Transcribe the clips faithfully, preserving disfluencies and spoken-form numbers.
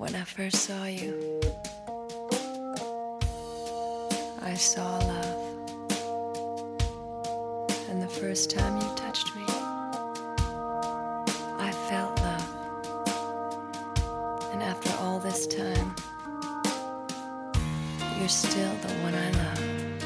When I first saw you, I saw love. And the first time you touched me, I felt love. And after all this time, you're still the one I love.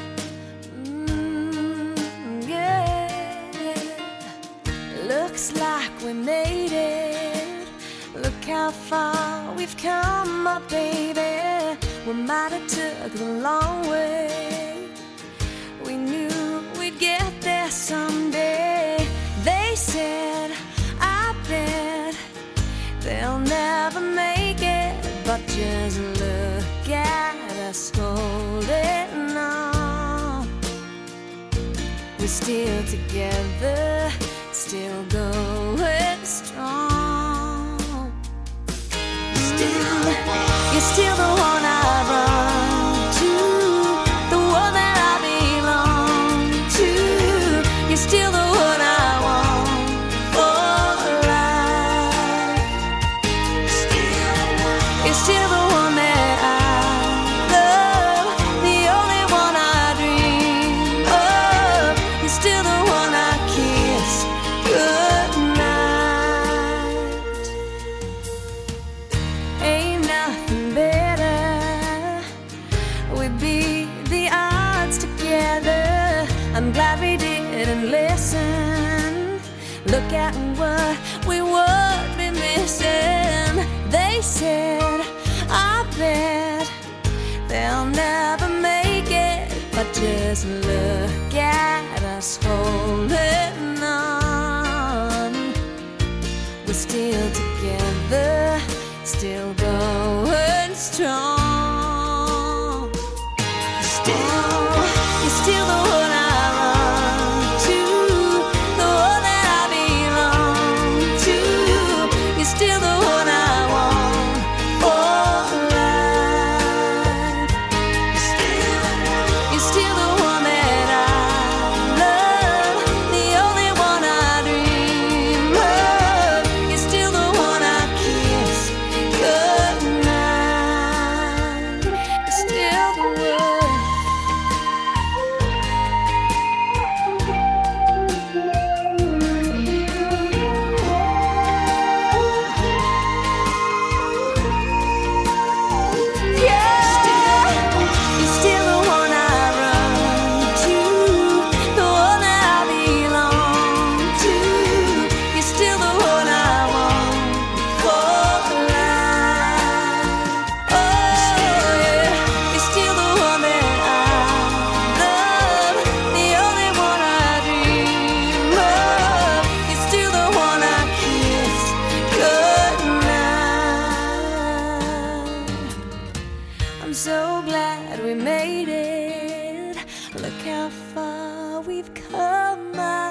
Mm, yeah. Looks like we made it. Look how far we've come, my baby. We might have took the long way. We knew we'd get there someday. They said, I bet they'll never make it. But just look at us holding on. We're still together, still going strong. You're still the one I run to, the one that I belong to. You're still the one I want for life. You're still the one that I love, the only one I dream of. You're still the one I kiss goodnight. Ain't nothing better. We beat the odds together. I'm glad we didn't listen. Look at what we would be missing. They said, I bet they'll never make it. But just look at us holding on. We're still together, still going strong. Still, you're still the one I run to, the one that I belong to. You're still the one I want for life. You're still the one that I love, the only one I dream of. You're still the one I kiss goodnight. You're still the one. I'm so glad we made it. Look how far we've come.